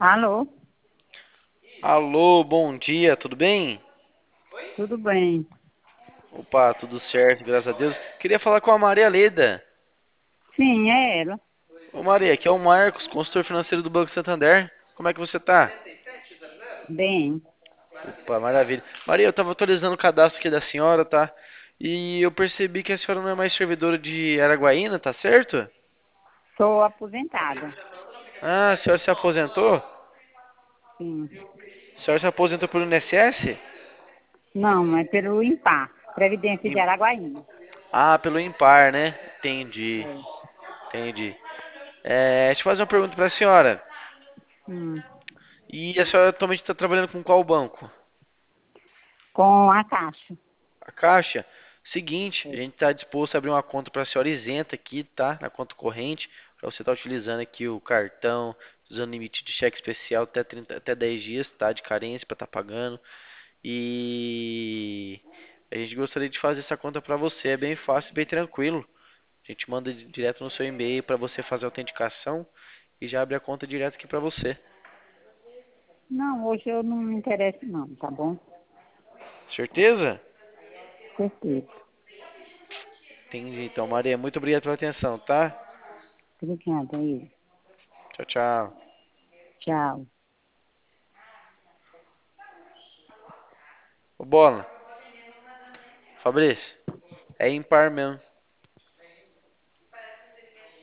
Alô, Alô, bom dia, tudo bem? tudo bem? Opa, tudo certo, graças a Deus. Queria falar com a Maria Leda. Sim, é ela. Ô Maria, aqui é o Marcos, consultor financeiro do Banco Santander. Como é que você tá? Bem, Opa, maravilha. Maria, eu tava atualizando o cadastro aqui da senhora, tá? E eu percebi que a senhora não é mais servidora de Araguaína, tá certo? sou aposentada. Ah, a senhora se aposentou? Sim. A senhora se aposentou pelo INSS? Não, é pelo IMPAR, Previdência de Im- Araguaína. Ah, pelo Impar, né? Entendi, É. entendi. Deixa eu fazer uma pergunta pra senhora. Hum. E a senhora atualmente está trabalhando com qual banco? Com a Caixa. A Caixa? Seguinte, a É. gente está disposto a abrir uma conta para a senhora isenta aqui, tá? Na conta corrente, para você estar utilizando aqui o cartão, usando limite de cheque especial até 30, até 10 dias, tá? De carência para estar pagando. E a gente gostaria de fazer essa conta para você, é bem fácil, bem tranquilo. A gente manda direto no seu e-mail para você fazer a autenticação e já abre a conta direto aqui para você. Não, hoje eu não me interesso não, tá bom? Certeza? Certeza. Entendi. Então, Maria, muito obrigado pela atenção, tá? Obrigada aí. Tchau, tchau. Tchau. Ô, Bola, Fabrício, é ímpar mesmo.